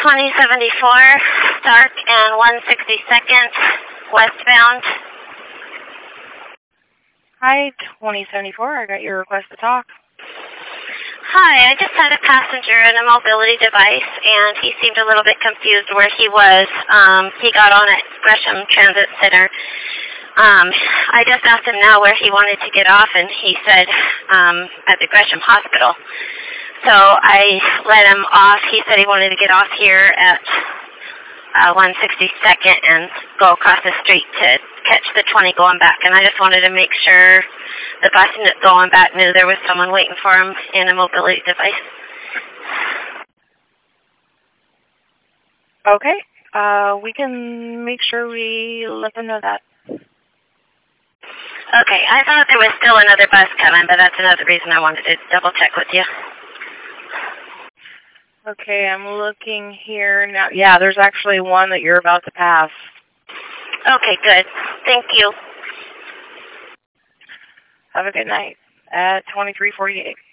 2074, Stark and 162nd, westbound. Hi, 2074. I got your request to talk. Hi, I just had a passenger in a mobility device, and he seemed a little bit confused where he was. He got on at Gresham Transit Center. I just asked him now where he wanted to get off, and he said at the Gresham Hospital. So I let him off. He said he wanted to get off here at 162nd and go across the street to catch the 20 going back. And I just wanted to make sure the bus going back knew there was someone waiting for him in a mobility device. Okay. We can make sure we let them know that. Okay, I thought there was still another bus coming, but that's another reason I wanted to double check with you. Okay, I'm looking here now. Yeah, there's actually one that you're about to pass. Okay, good. Thank you. Have a good night at 2348.